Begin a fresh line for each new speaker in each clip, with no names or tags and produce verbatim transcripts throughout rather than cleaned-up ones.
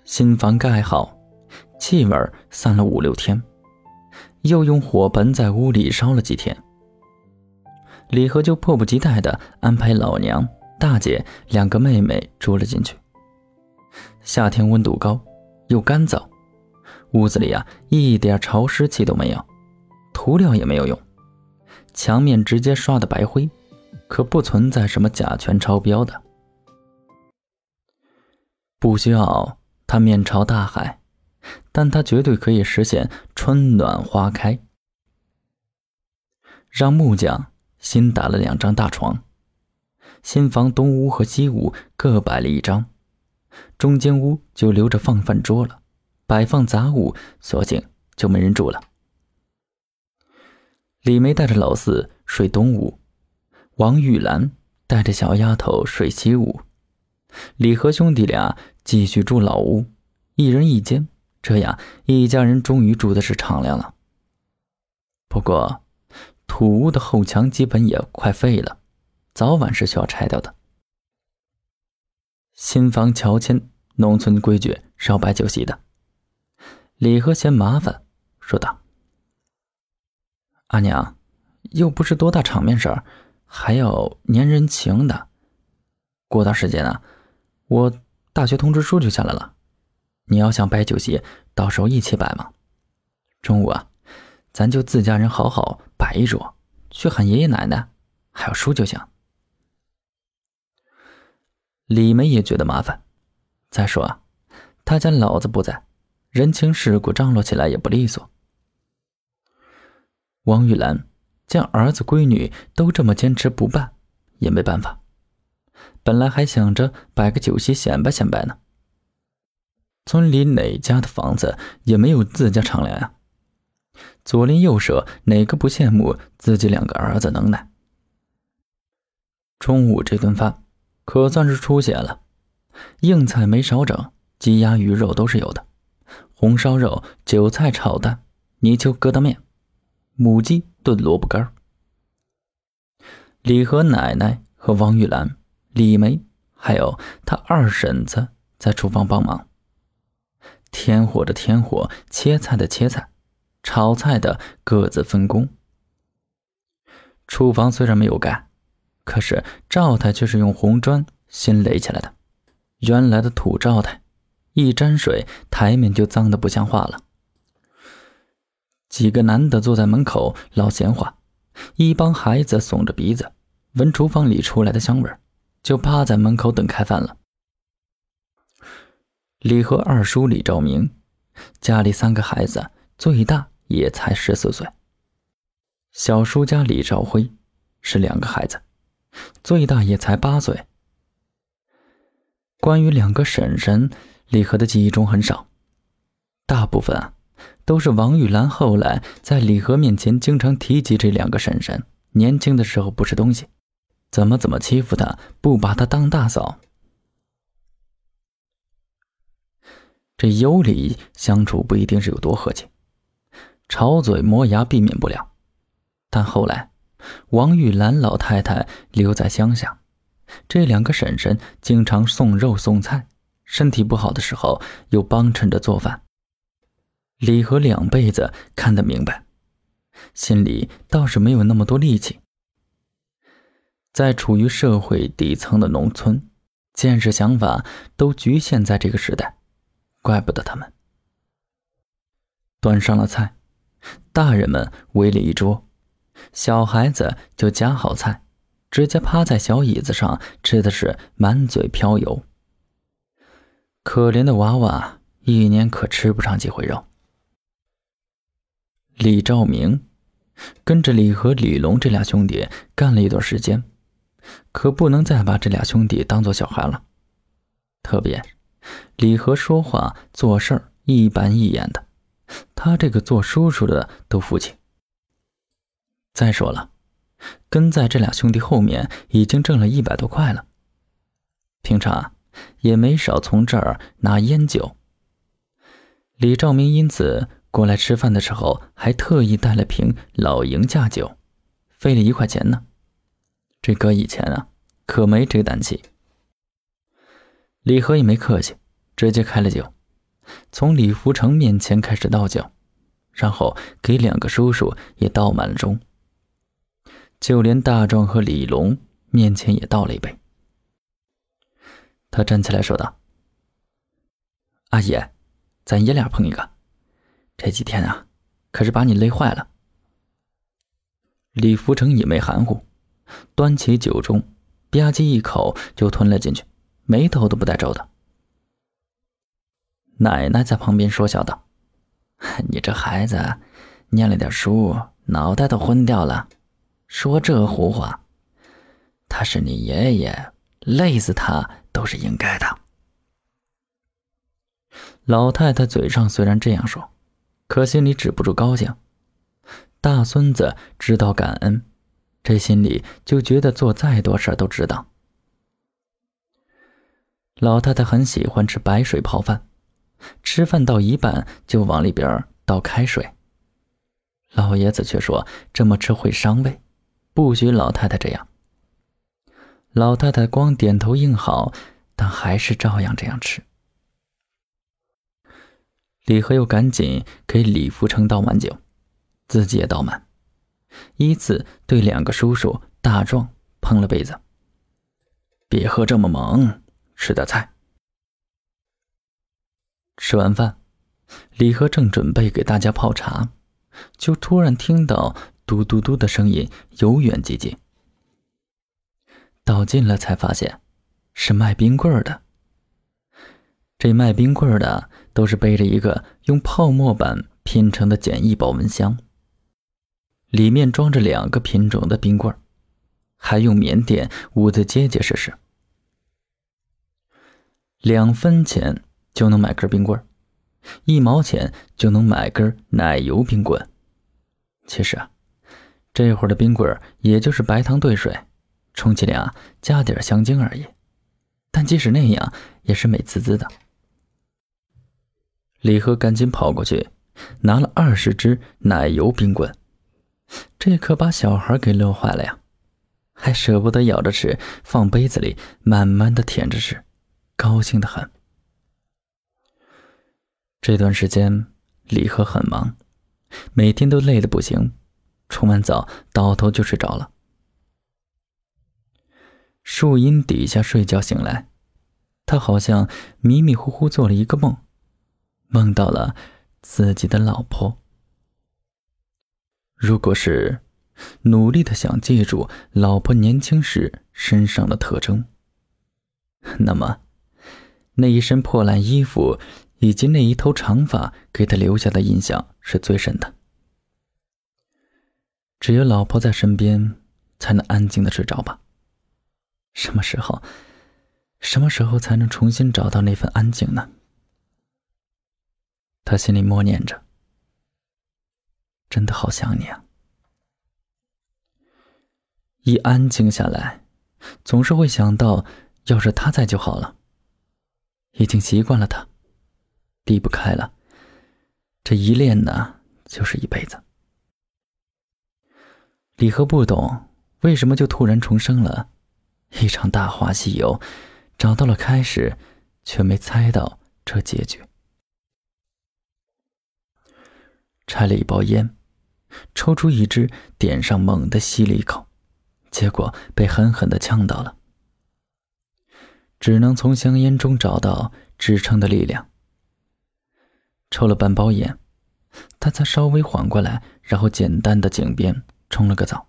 新房盖好，气味散了五六天，又用火盆在屋里烧了几天。李和就迫不及待地安排老娘、大姐两个妹妹住了进去。夏天温度高，又干燥，屋子里啊一点潮湿气都没有，涂料也没有用，墙面直接刷的白灰，可不存在什么甲醛超标的。不需要它面朝大海，但它绝对可以实现春暖花开。让木匠新打了两张大床，新房东屋和西屋各摆了一张，中间屋就留着放饭桌了，摆放杂物，索性就没人住了。李梅带着老四睡东屋，王玉兰带着小丫头睡西屋，李和兄弟俩继续住老屋，一人一间，这样一家人终于住的是敞亮了。不过土屋的后墙基本也快废了，早晚是需要拆掉的。新房乔迁，农村规矩是要摆酒席的。李和嫌麻烦，说道：阿娘，又不是多大场面事儿，还要粘人情的。过段时间啊，我大学通知书就下来了，你要想摆酒席，到时候一起摆嘛。中午啊，咱就自家人好好摆一桌，去喊爷爷奶奶还有叔就行。李梅也觉得麻烦，再说啊，他家老子不在，人情世故张罗起来也不利索。王玉兰见儿子闺女都这么坚持不办，也没办法，本来还想着摆个酒席显摆显摆呢。村里哪家的房子也没有自家敞亮呀，左邻右舍哪个不羡慕自己两个儿子能耐。中午这顿饭可算是出血了，硬菜没少整，鸡鸭鱼肉都是有的，红烧肉、韭菜炒蛋、泥鳅疙瘩面、母鸡炖萝卜干。李和奶奶和王玉兰、李梅还有他二婶子在厨房帮忙，添火的添火，切菜的切菜，炒菜的各自分工。厨房虽然没有盖，可是灶台却是用红砖新垒起来的，原来的土灶台，一沾水台面就脏得不像话了。几个男的坐在门口唠闲话，一帮孩子耸着鼻子闻厨房里出来的香味，就趴在门口等开饭了。李和二叔李兆明家里三个孩子，最大也才十四岁。小叔家李兆辉是两个孩子，最大也才八岁。关于两个婶婶，李和的记忆中很少，大部分啊都是王玉兰后来在李和面前经常提及这两个婶婶年轻的时候不是东西，怎么怎么欺负她，不把她当大嫂。这有理相处不一定是有多和气，吵嘴磨牙避免不了，但后来王玉兰老太太留在乡下，这两个婶婶经常送肉送菜，身体不好的时候又帮衬着做饭。李和两辈子看得明白，心里倒是没有那么多力气。在处于社会底层的农村，见识想法都局限在这个时代，怪不得他们。端上了菜，大人们围了一桌，小孩子就夹好菜，直接趴在小椅子上吃的是满嘴飘油。可怜的娃娃一年可吃不上几回肉。李兆明跟着李和李龙这俩兄弟干了一段时间，可不能再把这俩兄弟当作小孩了。特别李和说话做事儿一板一眼的，他这个做叔叔的都服气。再说了，跟在这俩兄弟后面已经挣了一百多块了，平常也没少从这儿拿烟酒。李兆明因此过来吃饭的时候还特意带了瓶老营架酒，费了一块钱呢。这搁以前啊可没这个胆气。李和也没客气，直接开了酒， 从李福成面前开始倒酒，然后给两个叔叔也倒满了盅，就连大壮和李龙面前也倒了一杯。他站起来说道：“阿姨，咱爷俩碰一个，这几天啊，可是把你累坏了。”李福成也没含糊，端起酒盅，吧唧一口就吞了进去，眉头都不带皱的。奶奶在旁边说笑道：“你这孩子念了点书，脑袋都昏掉了，说这胡话。他是你爷爷，累死他都是应该的。”老太太嘴上虽然这样说，可心里止不住高兴。大孙子知道感恩，这心里就觉得做再多事都值当。老太太很喜欢吃白水泡饭，吃饭到一半就往里边倒开水。老爷子却说这么吃会伤胃，不许老太太这样。老太太光点头应好，但还是照样这样吃。李和又赶紧给李福成倒满酒，自己也倒满，依次对两个叔叔大壮碰了杯子：“别喝这么猛，吃点菜。”吃完饭，李和正准备给大家泡茶，就突然听到嘟嘟嘟的声音由远及近。倒近了才发现是卖冰棍的。这卖冰棍的都是背着一个用泡沫板拼成的简易保温箱，里面装着两个品种的冰棍，还用棉垫捂得结结实实。两分钱就能买根冰棍，一毛钱就能买根奶油冰棍。其实啊，这会儿的冰棍也就是白糖兑水，充其量加点香精而已，但即使那样也是美滋滋的。李和赶紧跑过去拿了二十只奶油冰棍，这可把小孩给乐坏了呀，还舍不得咬着吃，放杯子里慢慢的舔着吃，高兴得很。这段时间李和很忙，每天都累得不行，冲完澡倒头就睡着了。树荫底下睡觉醒来，他好像迷迷糊糊做了一个梦，梦到了自己的老婆。如果是努力的想记住老婆年轻时身上的特征，那么那一身破烂衣服以及那一头长发给他留下的印象是最深的。只有老婆在身边才能安静的睡着吧。什么时候什么时候才能重新找到那份安静呢？他心里默念着，真的好想你啊。一安静下来，总是会想到要是他在就好了。已经习惯了他，离不开了，这一恋呢就是一辈子。李和不懂为什么就突然重生了，一场大话西游，找到了开始，却没猜到这结局。拆了一包烟，抽出一支，点上，猛地吸了一口，结果被狠狠地呛到了，只能从香烟中找到支撑的力量。抽了半包烟，他才稍微缓过来，然后简单的井边冲了个澡。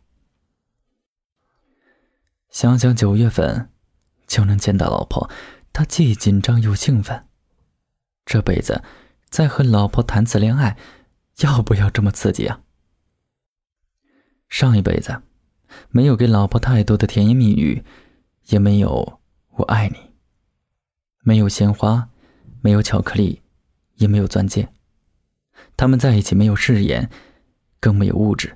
想想九月份就能见到老婆，他既紧张又兴奋。这辈子再和老婆谈次恋爱，要不要这么刺激啊？上一辈子没有给老婆太多的甜言蜜语，也没有我爱你，没有鲜花，没有巧克力，也没有钻戒。他们在一起没有誓言，更没有物质。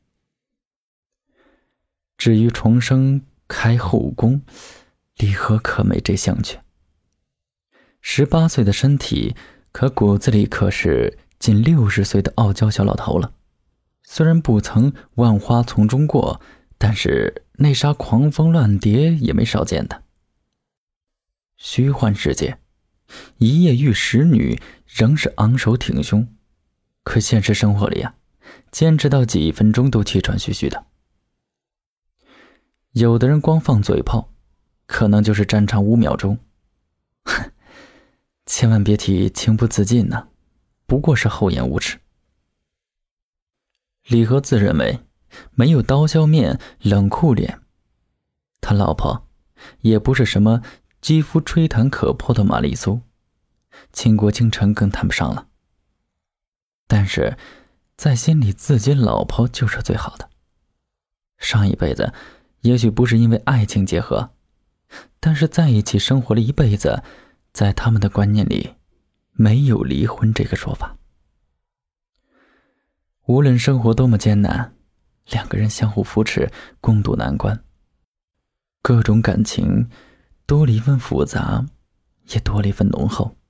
至于重生开后宫，李和可没这兴趣。十八岁的身体，可骨子里可是近六十岁的傲娇小老头了。虽然不曾万花丛中过，但是那啥狂风乱蝶也没少见的。虚幻世界一夜遇十女仍是昂首挺胸，可现实生活里啊，坚持到几分钟都气喘吁吁的。有的人光放嘴炮，可能就是战场五秒钟。千万别提情不自禁呢，不过是厚颜无耻。李和自认为没有刀削面冷酷脸，他老婆也不是什么肌肤吹弹可破的玛丽苏，倾国倾城更谈不上了。但是在心里自己老婆就是最好的。上一辈子也许不是因为爱情结合，但是在一起生活了一辈子，在他们的观念里没有离婚这个说法。无论生活多么艰难，两个人相互扶持，共度难关。各种感情多了一份复杂，也多了一份浓厚。